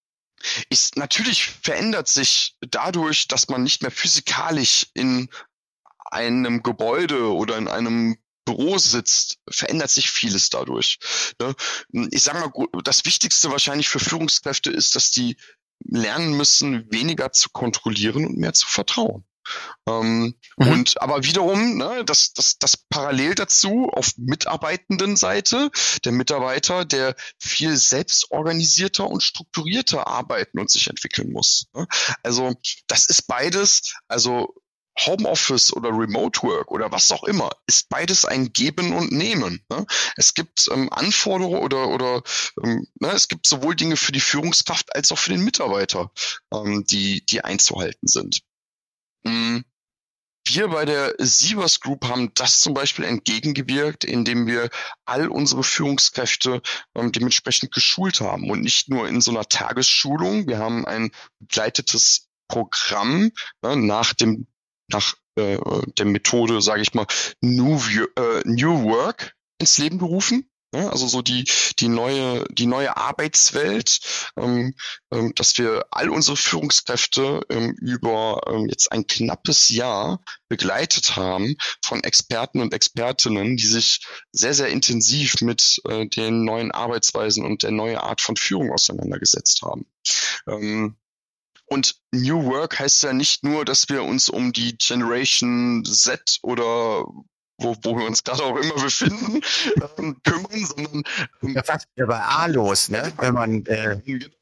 Ist, natürlich verändert sich dadurch, dass man nicht mehr physikalisch in einem Gebäude oder in einem Büro sitzt, verändert sich vieles dadurch. Ich sage mal, das Wichtigste wahrscheinlich für Führungskräfte ist, dass die lernen müssen, weniger zu kontrollieren und mehr zu vertrauen. Ähm, mhm. Und aber wiederum, ne, das, das, das parallel dazu auf Mitarbeitendenseite, der Mitarbeiter, der viel selbstorganisierter und strukturierter arbeiten und sich entwickeln muss. Ne? Also das ist beides, also Homeoffice oder Remote Work oder was auch immer, ist beides ein Geben und Nehmen. Ne? Es gibt ähm, Anforderungen oder oder ähm, ne, es gibt sowohl Dinge für die Führungskraft als auch für den Mitarbeiter, ähm, die die einzuhalten sind. Mhm. Wir bei der Sievers Group haben das zum Beispiel entgegengewirkt, indem wir all unsere Führungskräfte ähm, dementsprechend geschult haben und nicht nur in so einer Tagesschulung. Wir haben ein begleitetes Programm ne, nach dem nach äh, der Methode, sage ich mal, New, äh, New Work ins Leben gerufen. Ja, also so die die neue die neue Arbeitswelt, ähm, ähm, dass wir all unsere Führungskräfte ähm, über ähm, jetzt ein knappes Jahr begleitet haben von Experten und Expertinnen, die sich sehr sehr intensiv mit äh, den neuen Arbeitsweisen und der neuen Art von Führung auseinandergesetzt haben. Ähm, Und New Work heißt ja nicht nur, dass wir uns um die Generation Z oder wo, wo wir uns gerade auch immer befinden, ähm, kümmern, sondern ähm, ja, fast ja bei A los, ne? Wenn man äh,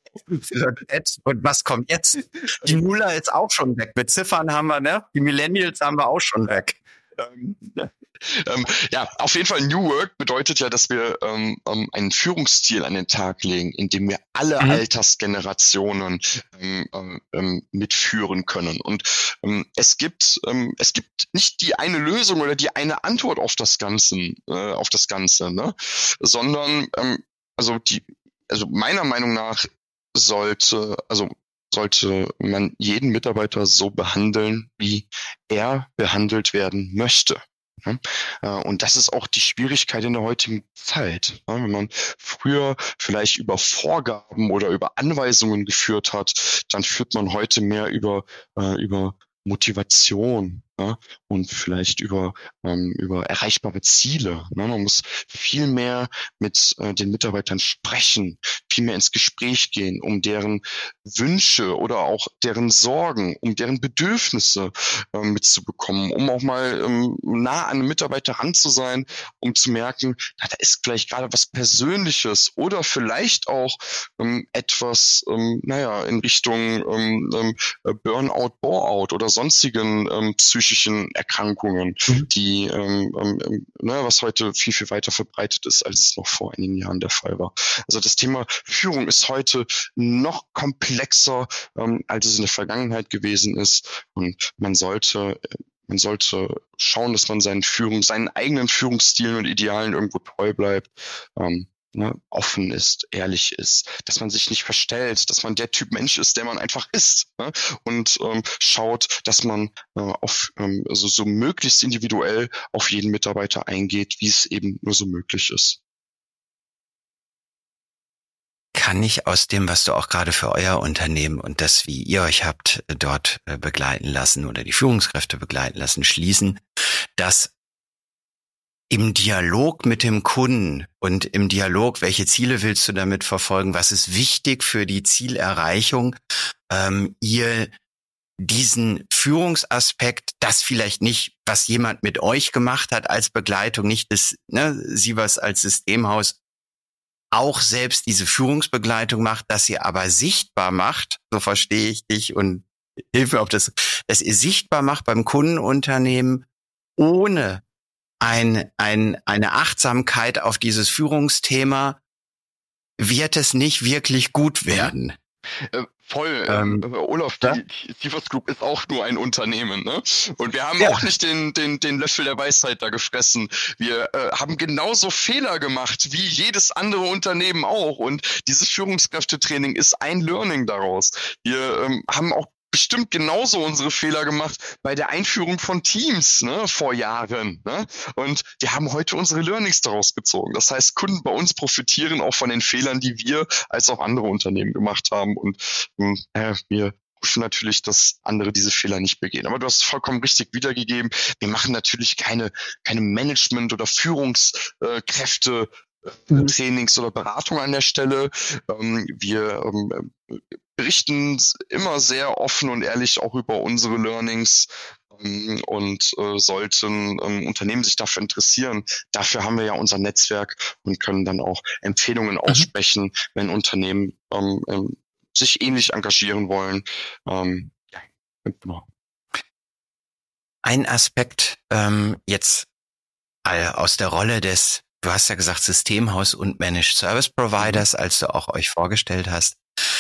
und was kommt jetzt? Die Nuller ist auch schon weg. Mit Ziffern haben wir, ne? Die Millennials haben wir auch schon weg. Ähm, ähm, ja, auf jeden Fall New Work bedeutet ja, dass wir ähm, ähm, einen Führungsstil an den Tag legen, in dem wir alle mhm. Altersgenerationen ähm, ähm, mitführen können. Und ähm, es gibt ähm, es gibt nicht die eine Lösung oder die eine Antwort auf das Ganze, äh, auf das Ganze, ne? Sondern ähm, also die also meiner Meinung nach sollte also sollte man jeden Mitarbeiter so behandeln, wie er behandelt werden möchte. Und das ist auch die Schwierigkeit in der heutigen Zeit. Wenn man früher vielleicht über Vorgaben oder über Anweisungen geführt hat, dann führt man heute mehr über, über Motivation, ja, und vielleicht über ähm, über erreichbare Ziele. Ne? Man muss viel mehr mit äh, den Mitarbeitern sprechen, viel mehr ins Gespräch gehen, um deren Wünsche oder auch deren Sorgen, um deren Bedürfnisse äh, mitzubekommen, um auch mal ähm, nah an einem Mitarbeiter ran zu sein, um zu merken, na, da ist vielleicht gerade was Persönliches oder vielleicht auch ähm, etwas, ähm, naja, in Richtung ähm, ähm, Burnout, Bore-out oder sonstigen ähm, psychischen Erkrankungen, mhm. die ähm, ähm, ne, was heute viel, viel weiter verbreitet ist, als es noch vor einigen Jahren der Fall war. Also das Thema Führung ist heute noch komplexer, ähm, als es in der Vergangenheit gewesen ist. Und man sollte man sollte schauen, dass man seinen Führung, seinen eigenen Führungsstilen und Idealen irgendwo treu bleibt. Ähm, ne, offen ist, ehrlich ist, dass man sich nicht verstellt, dass man der Typ Mensch ist, der man einfach ist, ne? Und ähm, schaut, dass man äh, auf ähm, also so möglichst individuell auf jeden Mitarbeiter eingeht, wie es eben nur so möglich ist. Kann ich aus dem, was du auch gerade für euer Unternehmen und das, wie ihr euch habt dort begleiten lassen oder die Führungskräfte begleiten lassen, schließen, dass im Dialog mit dem Kunden und im Dialog, welche Ziele willst du damit verfolgen, was ist wichtig für die Zielerreichung, ähm, ihr diesen Führungsaspekt, das vielleicht nicht, was jemand mit euch gemacht hat als Begleitung, nicht das, ne, sie was als Systemhaus auch selbst diese Führungsbegleitung macht, dass ihr aber sichtbar macht, so verstehe ich dich und hilf mir auf das, dass ihr sichtbar macht beim Kundenunternehmen, ohne ein, ein, eine Achtsamkeit auf dieses Führungsthema, wird es nicht wirklich gut werden. Äh, voll, Ähm, äh, Olaf, ja? die, die Sivas Group ist auch nur ein Unternehmen, ne? Und wir haben Ja. auch nicht den, den, den Löffel der Weisheit da gefressen. Wir äh, haben genauso Fehler gemacht wie jedes andere Unternehmen auch. Und dieses Führungskräftetraining ist ein Learning daraus. Wir ähm, haben auch bestimmt genauso unsere Fehler gemacht bei der Einführung von Teams, ne, vor Jahren, ne? Und wir haben heute unsere Learnings daraus gezogen. Das heißt, Kunden bei uns profitieren auch von den Fehlern, die wir als auch andere Unternehmen gemacht haben. Und äh, wir hoffen natürlich, dass andere diese Fehler nicht begehen. Aber du hast es vollkommen richtig wiedergegeben. Wir machen natürlich keine, keine Management- oder Führungskräfte Mhm. Trainings oder Beratung an der Stelle. Ähm, wir ähm, berichten immer sehr offen und ehrlich auch über unsere Learnings ähm, und äh, sollten ähm, Unternehmen sich dafür interessieren. Dafür haben wir ja unser Netzwerk und können dann auch Empfehlungen aussprechen, wenn Unternehmen ähm, ähm, sich ähnlich engagieren wollen. Ähm, ja, genau. Ein Aspekt ähm, jetzt äh, aus der Rolle des, du hast ja gesagt, Systemhaus und Managed Service Providers, mhm. als du auch euch vorgestellt hast.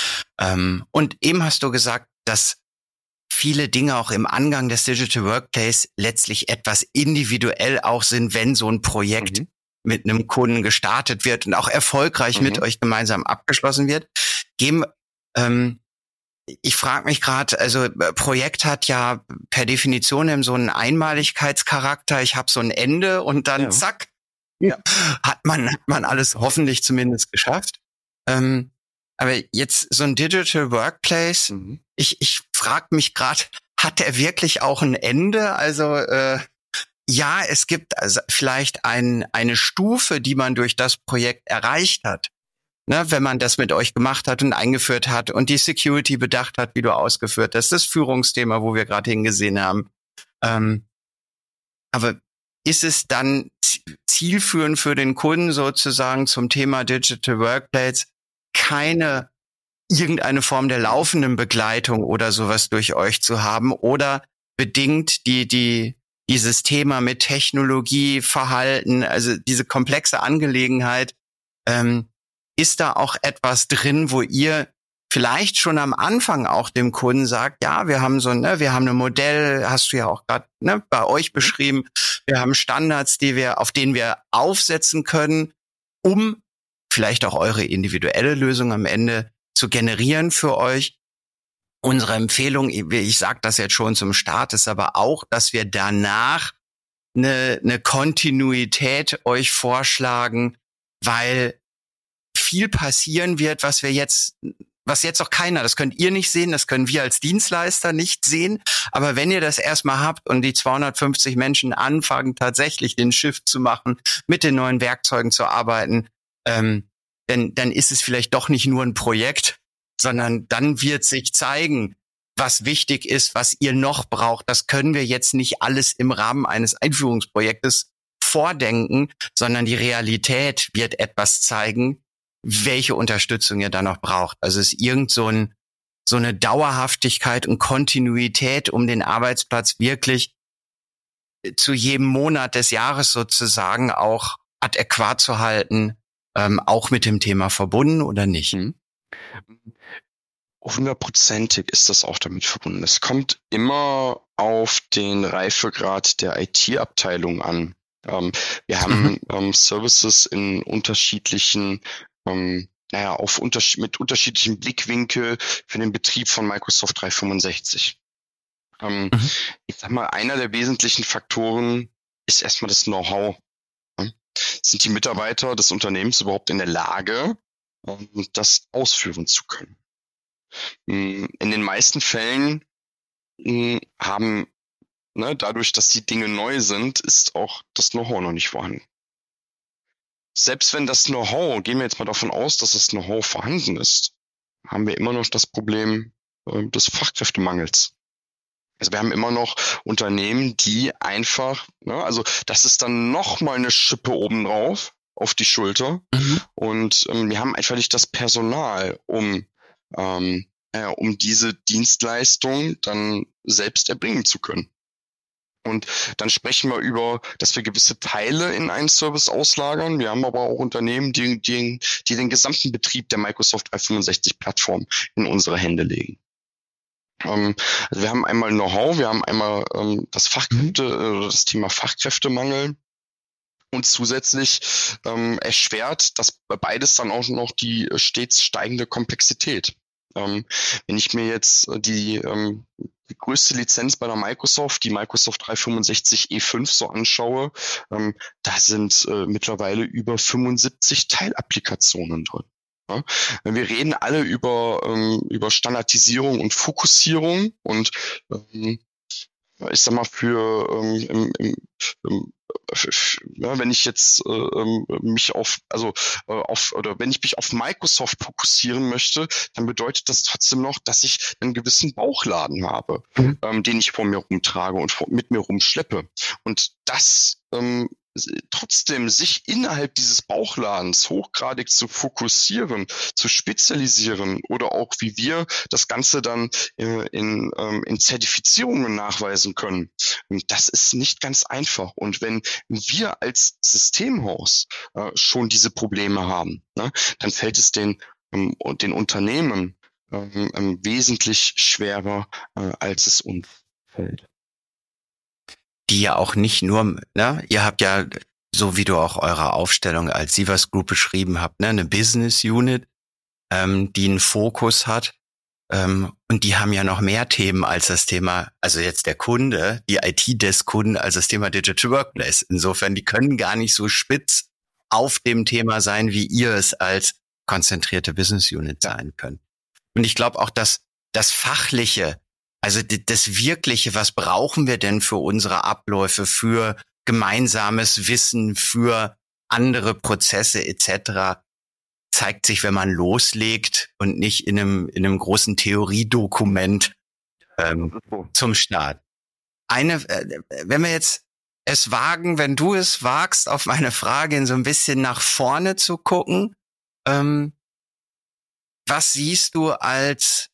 Ähm, und eben hast du gesagt, dass viele Dinge auch im Angang des Digital Workplace letztlich etwas individuell auch sind, wenn so ein Projekt mhm. mit einem Kunden gestartet wird und auch erfolgreich mhm. mit euch gemeinsam abgeschlossen wird. Geben, ähm, ich frage mich gerade, also Projekt hat ja per Definition so einen Einmaligkeitscharakter. Ich habe so ein Ende und dann ja. zack, ja. hat man hat man alles hoffentlich zumindest geschafft. Ähm, aber jetzt so ein Digital Workplace, mhm. ich ich frage mich gerade, hat der wirklich auch ein Ende? Also äh, ja, es gibt also vielleicht ein, eine Stufe, die man durch das Projekt erreicht hat. Ne, wenn man das mit euch gemacht hat und eingeführt hat und die Security bedacht hat, wie du ausgeführt hast, das Führungsthema, wo wir gerade hingesehen haben. Ähm, aber ist es dann zielführend für den Kunden sozusagen zum Thema Digital Workplace keine irgendeine Form der laufenden Begleitung oder sowas durch euch zu haben oder bedingt die die dieses Thema mit Technologie, Verhalten, also diese komplexe Angelegenheit, ähm, ist da auch etwas drin, wo ihr vielleicht schon am Anfang auch dem Kunden sagt, ja, wir haben so, ne, wir haben ein Modell, hast du ja auch gerade ne, bei euch beschrieben, wir haben Standards, die wir, auf denen wir aufsetzen können, um vielleicht auch eure individuelle Lösung am Ende zu generieren für euch. Unsere Empfehlung, ich sage das jetzt schon zum Start, ist aber auch, dass wir danach eine, eine Kontinuität euch vorschlagen, weil viel passieren wird, was wir jetzt, was jetzt auch keiner, das könnt ihr nicht sehen, das können wir als Dienstleister nicht sehen, aber wenn ihr das erstmal habt und die zweihundertfünfzig Menschen anfangen, tatsächlich den Shift zu machen, mit den neuen Werkzeugen zu arbeiten, ähm, dann, dann ist es vielleicht doch nicht nur ein Projekt, sondern dann wird sich zeigen, was wichtig ist, was ihr noch braucht. Das können wir jetzt nicht alles im Rahmen eines Einführungsprojektes vordenken, sondern die Realität wird etwas zeigen, welche Unterstützung ihr da noch braucht. Also es ist irgend so ein, so eine Dauerhaftigkeit und Kontinuität, um den Arbeitsplatz wirklich zu jedem Monat des Jahres sozusagen auch adäquat zu halten, ähm, auch mit dem Thema verbunden oder nicht? Hundertprozentig ist das auch damit verbunden. Es kommt immer auf den Reifegrad der I T-Abteilung an. Ähm, wir haben mhm. ähm, Services in unterschiedlichen, ähm, naja, auf unterschied mit unterschiedlichen Blickwinkel für den Betrieb von Microsoft dreihundertfünfundsechzig. Ähm, mhm. Ich sag mal, einer der wesentlichen Faktoren ist erstmal das Know-how. Sind die Mitarbeiter des Unternehmens überhaupt in der Lage, das ausführen zu können? In den meisten Fällen haben, ne, dadurch, dass die Dinge neu sind, ist auch das Know-how noch nicht vorhanden. Selbst wenn das Know-how, gehen wir jetzt mal davon aus, dass das Know-how vorhanden ist, haben wir immer noch das Problem äh, des Fachkräftemangels. Also wir haben immer noch Unternehmen, die einfach, ne, also das ist dann nochmal eine Schippe obendrauf auf die Schulter. Mhm. Und ähm, wir haben einfach nicht das Personal, um, ähm, äh, um diese Dienstleistung dann selbst erbringen zu können. Und dann sprechen wir über, dass wir gewisse Teile in einen Service auslagern. Wir haben aber auch Unternehmen, die, die, die den gesamten Betrieb der Microsoft dreihundertfünfundsechzig-Plattform in unsere Hände legen. Ähm, also wir haben einmal Know-how, wir haben einmal ähm, das Fachkräfte, äh, das Thema Fachkräftemangel. Und zusätzlich ähm, erschwert das beides dann auch noch die stets steigende Komplexität. Ähm, wenn ich mir jetzt die, ähm, die größte Lizenz bei der Microsoft, die Microsoft dreihundertfünfundsechzig E fünf so anschaue, ähm, da sind äh, mittlerweile über fünfundsiebzig Teilapplikationen drin. Ja? Wir reden alle über, ähm, über Standardisierung und Fokussierung und ähm, ich sag mal für ähm, im, im, im ja, wenn ich jetzt äh, mich auf, also äh, auf, oder wenn ich mich auf Microsoft fokussieren möchte, dann bedeutet das trotzdem noch, dass ich einen gewissen Bauchladen habe, mhm. ähm, den ich vor mir rumtrage und vor, mit mir rumschleppe. Und das ähm, trotzdem sich innerhalb dieses Bauchladens hochgradig zu fokussieren, zu spezialisieren oder auch wie wir das Ganze dann äh, in, ähm, in Zertifizierungen nachweisen können. Das ist nicht ganz einfach. Und wenn wir als Systemhaus äh, schon diese Probleme haben, ne, dann fällt es den, ähm, den Unternehmen ähm, ähm, wesentlich schwerer, äh, als es uns fällt. Die ja auch nicht nur, ne, ihr habt ja, so wie du auch eure Aufstellung als Sivers Group beschrieben habt, ne, eine Business Unit, ähm, die einen Fokus hat, ähm, und die haben ja noch mehr Themen als das Thema, also jetzt der Kunde, die I T des Kunden als das Thema Digital Workplace. Insofern, die können gar nicht so spitz auf dem Thema sein, wie ihr es als konzentrierte Business Unit sein könnt. Und ich glaube auch, dass das Fachliche, also das Wirkliche, was brauchen wir denn für unsere Abläufe, für gemeinsames Wissen, für andere Prozesse et cetera, zeigt sich, wenn man loslegt und nicht in einem in einem großen Theoriedokument ähm, zum Start. Eine, äh, wenn wir jetzt es wagen, wenn du es wagst, auf meine Frage in so ein bisschen nach vorne zu gucken, ähm, was siehst du als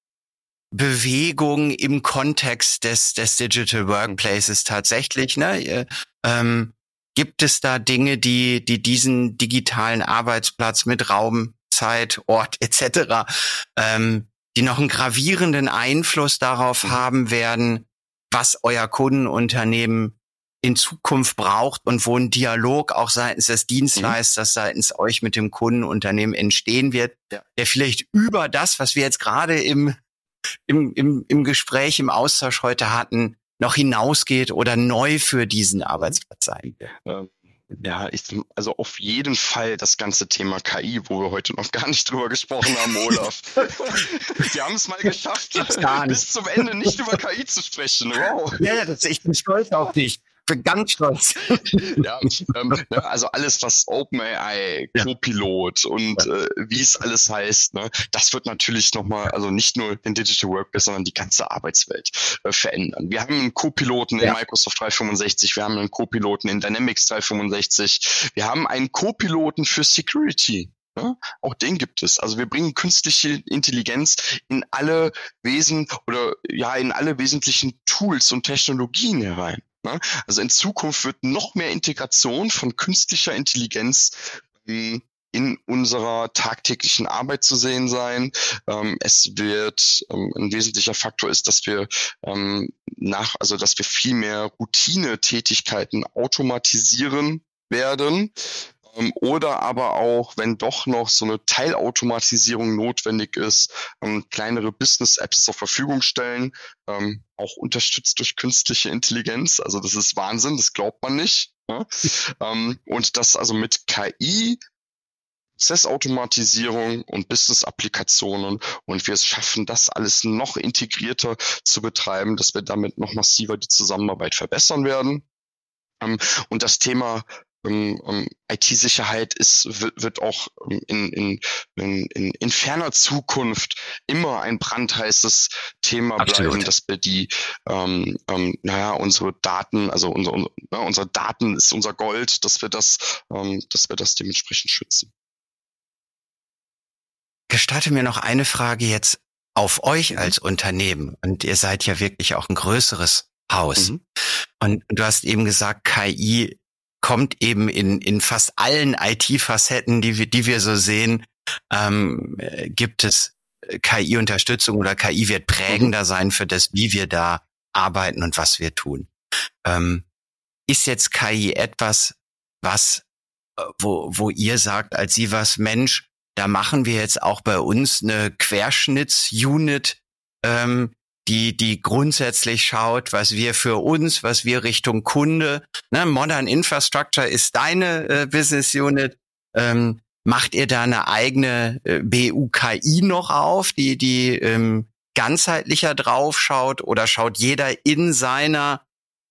Bewegung im Kontext des des Digital Workplaces tatsächlich, ne? Ähm, gibt es da Dinge, die die diesen digitalen Arbeitsplatz mit Raum, Zeit, Ort et cetera, ähm, die noch einen gravierenden Einfluss darauf haben werden, was euer Kundenunternehmen in Zukunft braucht und wo ein Dialog auch seitens des Dienstleisters, mhm. seitens euch mit dem Kundenunternehmen entstehen wird, ja. der vielleicht über das, was wir jetzt gerade im Im, im, im Gespräch, im Austausch heute hatten, noch hinausgeht oder neu für diesen Arbeitsplatz sein wird? Ähm, ja, ich, also auf jeden Fall das ganze Thema K I, wo wir heute noch gar nicht drüber gesprochen haben, Olaf. Wir haben es mal geschafft, bis zum Ende nicht über K I zu sprechen. Wow. Ja, das, ich bin stolz auf dich. Ich bin ganz stolz. Ja, ähm, ne, also alles, was OpenAI, Copilot ja. und ja. äh, wie es alles heißt, ne, das wird natürlich nochmal, also nicht nur den Digital Workplace, sondern die ganze Arbeitswelt äh, verändern. Wir haben einen Copiloten ja. in Microsoft dreihundertfünfundsechzig, wir haben einen Copiloten in Dynamics dreihundertfünfundsechzig, wir haben einen Copiloten für Security. Ja, auch den gibt es. Also wir bringen künstliche Intelligenz in alle Wesen oder ja in alle wesentlichen Tools und Technologien herein. Also in Zukunft wird noch mehr Integration von künstlicher Intelligenz ähm, in unserer tagtäglichen Arbeit zu sehen sein. Ähm, es wird ähm, ein wesentlicher Faktor ist, dass wir ähm, nach, also dass wir viel mehr Routine-Tätigkeiten automatisieren werden. Ähm, oder aber auch, wenn doch noch so eine Teilautomatisierung notwendig ist, ähm, kleinere Business-Apps zur Verfügung stellen, ähm, auch unterstützt durch künstliche Intelligenz. Also das ist Wahnsinn, das glaubt man nicht. Ja? ähm, und das also mit K I, Prozessautomatisierung und Business-Applikationen, und wir es schaffen, das alles noch integrierter zu betreiben, dass wir damit noch massiver die Zusammenarbeit verbessern werden. Ähm, und das Thema ähm, ähm, I T-Sicherheit ist wird, wird auch in, in, in, in ferner Zukunft immer ein brandheißes Thema Absolut. bleiben, dass wir die, ähm, ähm, naja, unsere Daten, also unser, unser, ja, unsere Daten ist unser Gold, dass wir das, ähm, dass wir das dementsprechend schützen. Gestatte mir noch eine Frage jetzt auf euch als Unternehmen. Und ihr seid ja wirklich auch ein größeres Haus. Mhm. Und du hast eben gesagt, K I kommt eben in in fast allen I T-Facetten, die wir, die wir so sehen, ähm, gibt es K I-Unterstützung oder K I wird prägender mhm. sein für das, wie wir da arbeiten und was wir tun. Ähm, ist jetzt K I etwas, was, wo, wo ihr sagt, als Sie was, Mensch, da machen wir jetzt auch bei uns eine Querschnittsunit, ähm, die die grundsätzlich schaut, was wir für uns, was wir Richtung Kunde, ne, Modern Infrastructure ist deine äh, Business Unit. Ähm, macht ihr da eine eigene äh, B U K I noch auf, die die ähm, ganzheitlicher drauf schaut, oder schaut jeder in seiner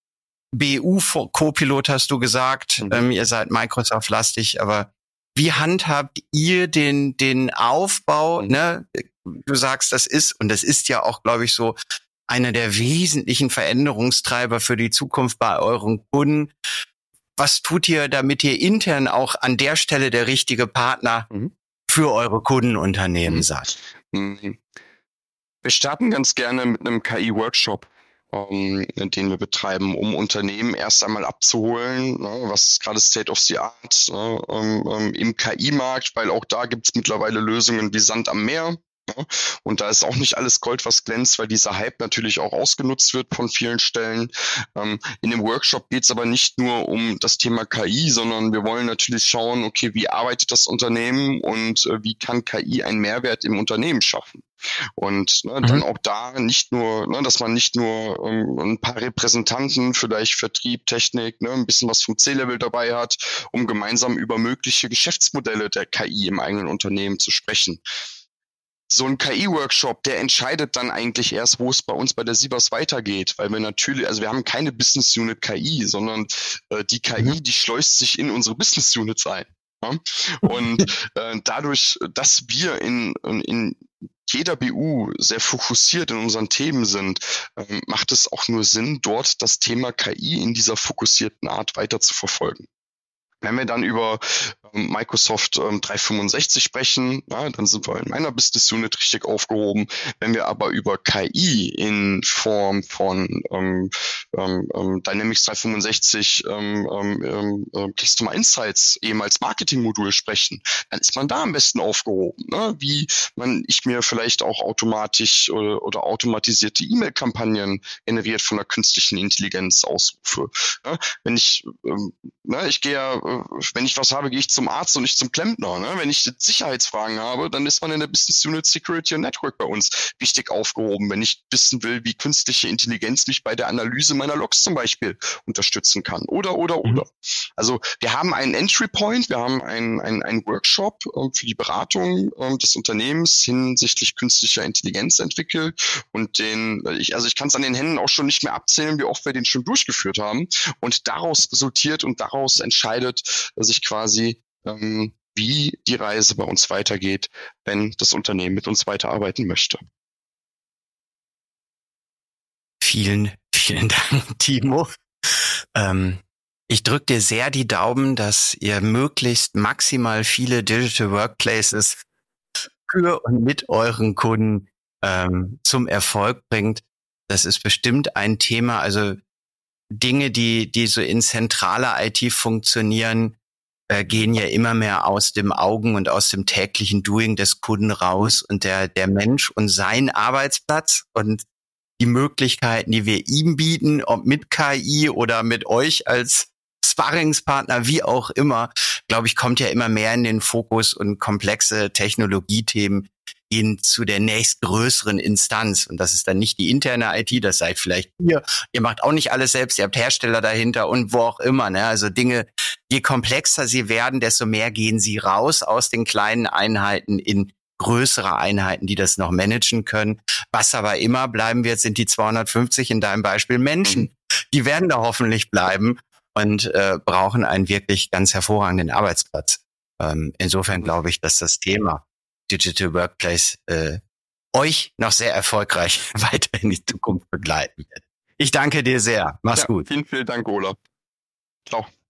B U-Copilot, hast du gesagt, mhm. ähm, ihr seid Microsoft-lastig, aber wie handhabt ihr den den Aufbau? Mhm. Ne? Du sagst, das ist, und das ist ja auch, glaube ich, so einer der wesentlichen Veränderungstreiber für die Zukunft bei euren Kunden. Was tut ihr, damit ihr intern auch an der Stelle der richtige Partner mhm. für eure Kundenunternehmen mhm. seid? Mhm. Wir starten ganz gerne mit einem K I-Workshop, Um, den wir betreiben, um Unternehmen erst einmal abzuholen, ne, was ist gerade State of the Art ne, um, um, im K I-Markt, weil auch da gibt es mittlerweile Lösungen wie Sand am Meer. Ne, und da ist auch nicht alles Gold, was glänzt, weil dieser Hype natürlich auch ausgenutzt wird von vielen Stellen. Ähm, in dem Workshop geht es aber nicht nur um das Thema K I, sondern wir wollen natürlich schauen, okay, wie arbeitet das Unternehmen und äh, wie kann K I einen Mehrwert im Unternehmen schaffen. Und ne, mhm. dann auch da nicht nur, ne, dass man nicht nur ähm, ein paar Repräsentanten, vielleicht Vertrieb, Technik, ne, ein bisschen was vom C-Level dabei hat, um gemeinsam über mögliche Geschäftsmodelle der K I im eigenen Unternehmen zu sprechen. So ein K I-Workshop, der entscheidet dann eigentlich erst, wo es bei uns bei der Sibas weitergeht, weil wir natürlich, also wir haben keine Business Unit K I, sondern äh, die K I, mhm. die schleust sich in unsere Business Units ein. Ja? Und äh, dadurch, dass wir in, in, in jeder B U sehr fokussiert in unseren Themen sind, ähm, macht es auch nur Sinn, dort das Thema K I in dieser fokussierten Art weiter zu verfolgen. Wenn wir dann über ähm, Microsoft ähm, dreihundertfünfundsechzig sprechen, na, dann sind wir in meiner Business Unit richtig aufgehoben. Wenn wir aber über K I in Form von ähm, ähm, Dynamics dreihundertfünfundsechzig ähm, ähm, ähm, Customer Insights, ehemals Marketingmodul sprechen, dann ist man da am besten aufgehoben. Ne? Wie man ich mir vielleicht auch automatisch oder, oder automatisierte E-Mail-Kampagnen generiert von der künstlichen Intelligenz ausrufe. Ne? Wenn ich, ähm, ne, ich gehe ja wenn ich was habe, gehe ich zum Arzt und nicht zum Klempner. Ne? Wenn ich Sicherheitsfragen habe, dann ist man in der Business Unit Security und Network bei uns richtig aufgehoben. Wenn ich wissen will, wie künstliche Intelligenz mich bei der Analyse meiner Logs zum Beispiel unterstützen kann. Oder, oder, mhm. oder. Also wir haben einen Entry Point, wir haben einen, einen, einen Workshop äh, für die Beratung äh, des Unternehmens hinsichtlich künstlicher Intelligenz entwickelt. Und den, ich, also ich kann es an den Händen auch schon nicht mehr abzählen, wie oft wir den schon durchgeführt haben. Und daraus resultiert und daraus entscheidet sich quasi, ähm, wie die Reise bei uns weitergeht, wenn das Unternehmen mit uns weiterarbeiten möchte. Vielen, vielen Dank, Timo. Ähm, ich drücke dir sehr die Daumen, dass ihr möglichst maximal viele Digital Workplaces für und mit euren Kunden ähm, zum Erfolg bringt. Das ist bestimmt ein Thema, also Dinge, die die so in zentraler I T funktionieren, äh, gehen ja immer mehr aus dem Augen und aus dem täglichen Doing des Kunden raus und der, der Mensch und sein Arbeitsplatz und die Möglichkeiten, die wir ihm bieten, ob mit K I oder mit euch als Sparringspartner, wie auch immer, glaube ich, kommt ja immer mehr in den Fokus und komplexe Technologiethemen gehen zu der nächstgrößeren Instanz. Und das ist dann nicht die interne I T, das seid vielleicht ihr. Ihr macht auch nicht alles selbst, ihr habt Hersteller dahinter und wo auch immer. Ne? Also Dinge, je komplexer sie werden, desto mehr gehen sie raus aus den kleinen Einheiten in größere Einheiten, die das noch managen können. Was aber immer bleiben wird, sind die zweihundertfünfzig in deinem Beispiel Menschen. Die werden da hoffentlich bleiben und äh, brauchen einen wirklich ganz hervorragenden Arbeitsplatz. Ähm, insofern glaube ich, dass das Thema Digital Workplace äh, euch noch sehr erfolgreich weiter in die Zukunft begleiten wird. Ich danke dir sehr. Mach's ja, gut. Vielen, vielen Dank, Olaf. Ciao.